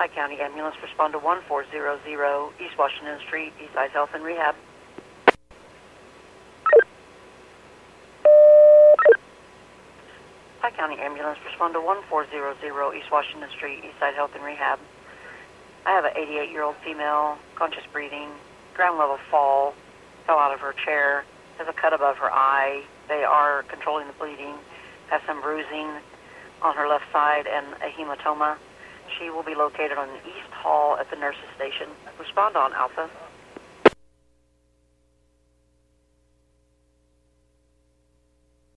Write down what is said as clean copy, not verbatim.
Pike County Ambulance, respond to 1400 East Washington Street, Eastside Health and Rehab. Pike County Ambulance, respond to 1400 East Washington Street, Eastside Health and Rehab. I have an 88-year-old female, conscious breathing, ground level fall, fell out of her chair, has a cut above her eye. They are controlling the bleeding, has some bruising on her left side and a hematoma. She will be located on the East Hall at the nurse's station. Respond on Alpha.